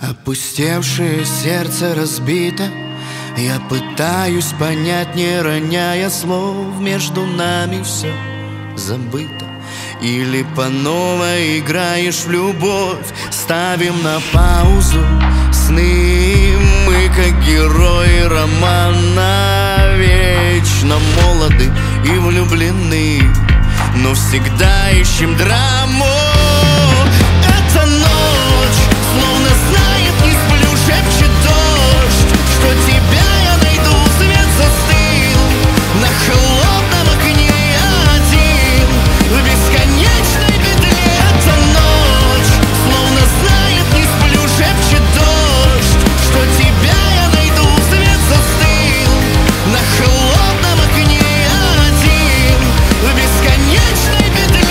Опустевшее сердце разбито. Я пытаюсь понять, не роняя слов. Между нами все забыто. Или по новой играешь в любовь. Ставим на паузу сны. Мы как герои романа, вечно молоды и влюблены, но всегда ищем драму. Эта ночь словно знает, не сплю, шепчет дождь, что тебя я найду. Свет застыл на холодном окне, я один в бесконечной петле. Эта ночь словно знает, не сплю, шепчет дождь, что тебя я найду. Свет застыл на холодном окне, я один в бесконечной петле.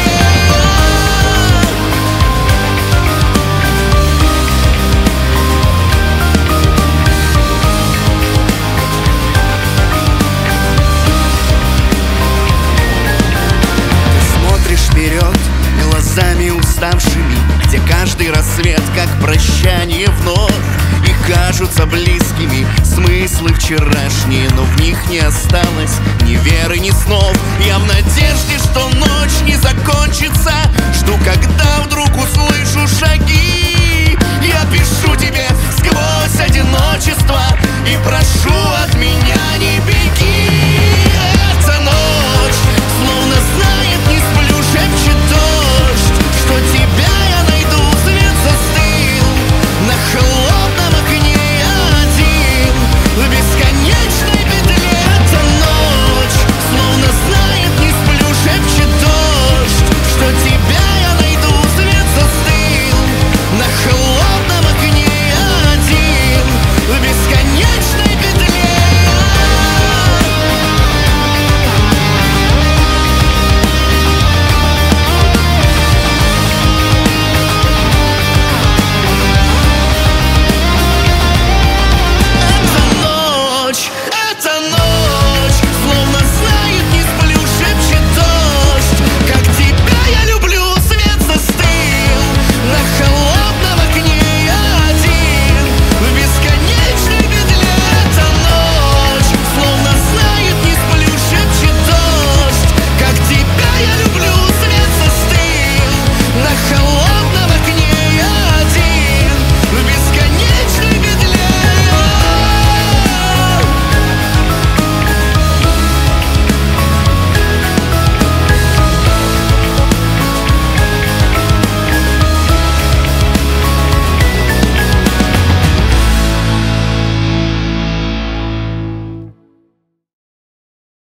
Вперед глазами уставшими, где каждый рассвет как прощание вновь, и кажутся близкими смыслы вчерашние, но в них не осталось ни веры, ни снов. Я в надежде, что ночь не закончится, жду, когда вдруг услышу шаги.